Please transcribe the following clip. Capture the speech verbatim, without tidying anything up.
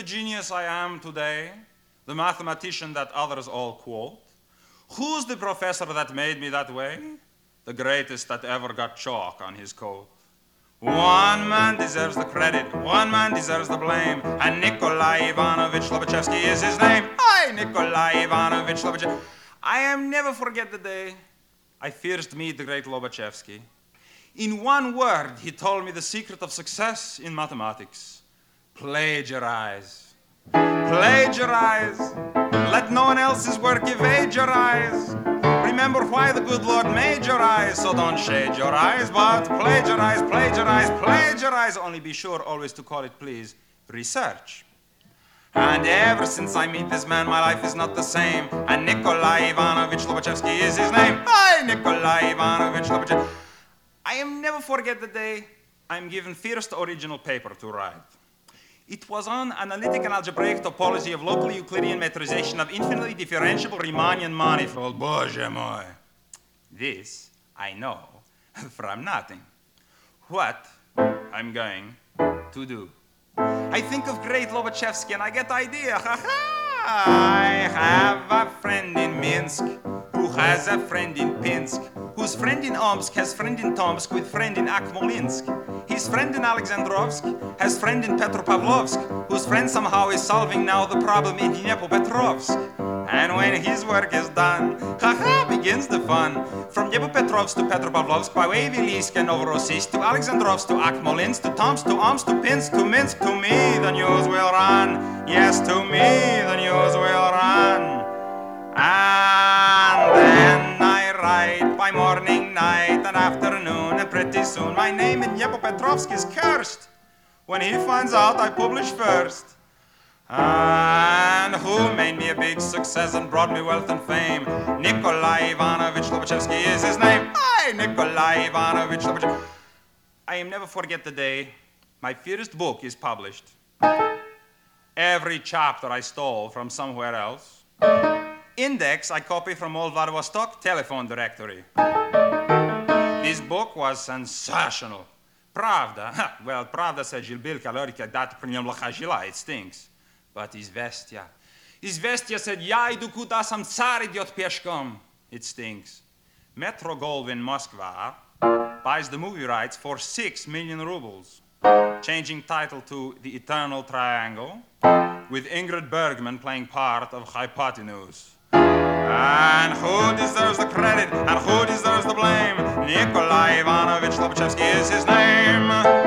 the genius I am today, the mathematician that others all quote? Who's the professor that made me that way? The greatest that ever got chalk on his coat. One man deserves the credit, one man deserves the blame, and Nikolai Ivanovich Lobachevsky is his name. Hi, Nikolai Ivanovich Lobachevsky. I am never forget the day I first meet the great Lobachevsky. In one word, he told me the secret of success in mathematics. Plagiarize. Plagiarize. Let no one else's work evade your eyes. Remember why the good Lord made your eyes, so don't shade your eyes, but plagiarize, plagiarize, plagiarize. Only be sure always to call it, please, research. And ever since I meet this man, my life is not the same. And Nikolai Ivanovich Lobachevsky is his name. Hi, Nikolai Ivanovich Lobachevsky. I am never forget the day I'm given first original paper to write. It was on analytic and algebraic topology of local Euclidean metrization of infinitely differentiable Riemannian manifold. Боже мой. This I know from nothing. What I'm going to do. I think of great Lobachevsky and I get the idea. Ha ha! I have a friend in Minsk who has a friend in Pinsk, whose friend in Omsk has friend in Tomsk with friend in Akmolinsk. His friend in Alexandrovsk has friend in Petropavlovsk, whose friend somehow is solving now the problem in Dnepropetrovsk. And when his work is done, ha-ha, begins the fun. From Dnepropetrovsk to Petropavlovsk, by way of Ilysk and Novorossiysk, to Alexandrovsk, to Akmolinsk, to Tomsk, to Omsk, to Pinsk, to Minsk, to me the news will run. Yes, to me the news will run. And then I write by morning, night, and afternoon, and pretty soon my name in Dnepropetrovsk is cursed. When he finds out I publish first. And who made me a big success and brought me wealth and fame? Nikolai Ivanovich Lobachevsky is his name. Hi, Nikolai Ivanovich Lobachevsky. I am never forget the day my first book is published. Every chapter I stole from somewhere else. Index I copy from old Vladivostok telephone directory. This book was sensational. Pravda, well, Pravda said Gilbil Kalorika dat pri njem laha žila, it stinks. But Izvestia, Izvestia said, ja idu kuda sam car idiot peshkom, it stinks. Metro Goldwyn Moskva buys the movie rights for six million rubles, changing title to The Eternal Triangle, with Ingrid Bergman playing part of Hypotenuse. And who deserves the credit and who deserves the blame? Nikolai Ivanovich Lobachevsky is his name.